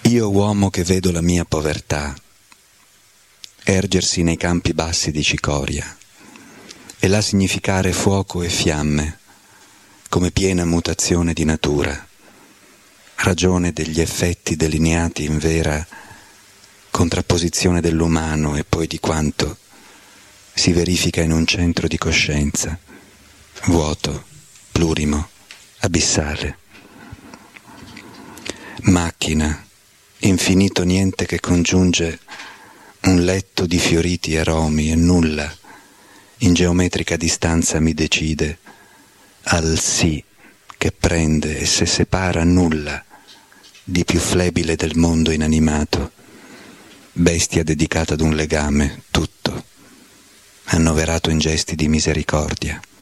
Io uomo che vedo la mia povertà ergersi nei campi bassi di cicoria e là significare fuoco e fiamme come piena mutazione di natura, ragione degli effetti delineati in vera contrapposizione dell'umano e poi di quanto si verifica in un centro di coscienza, vuoto, plurimo, abissale. Macchina, infinito niente che congiunge un letto di fioriti aromi e nulla in geometrica distanza mi decide al sì che prende e se separa nulla di più flebile del mondo inanimato, bestia dedicata ad un legame, tutto, annoverato in gesti di misericordia.